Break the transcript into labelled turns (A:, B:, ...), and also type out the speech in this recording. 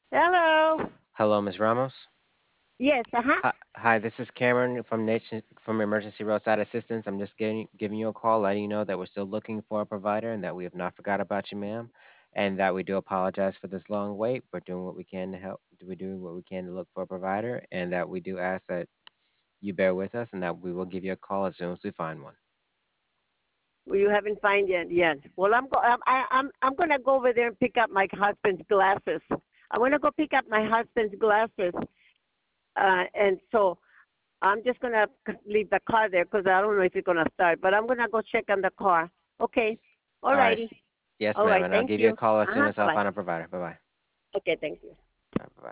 A: Hello.
B: Hello, Ms. Ramos.
A: Yes, uh-huh.
B: Hi, this is Cameron from Emergency Roadside Assistance. I'm just giving you a call, letting you know that we're still looking for a provider and that we have not forgot about you, ma'am, and that we do apologize for this long wait. We're doing what we can to help. We're doing what we can to look for a provider, and that we do ask that you bear with us, and that we will give you a call as soon as we find one.
A: Well, you haven't found yet. Yes. Well, I'm gonna go over there and pick up my husband's glasses. I'm gonna go pick up my husband's glasses, and so I'm just gonna leave the car there because I don't know if it's gonna start. But I'm gonna go check on the car. Okay. All
B: All right.
A: righty.
B: Yes,
A: All
B: ma'am,
A: right.
B: and I'll
A: Thank
B: give you a
A: you.
B: call as
A: Uh
B: soon
A: huh.
B: as
A: Bye
B: I
A: bye.
B: find a provider. Bye bye.
A: Okay. Thank you.
B: Bye bye.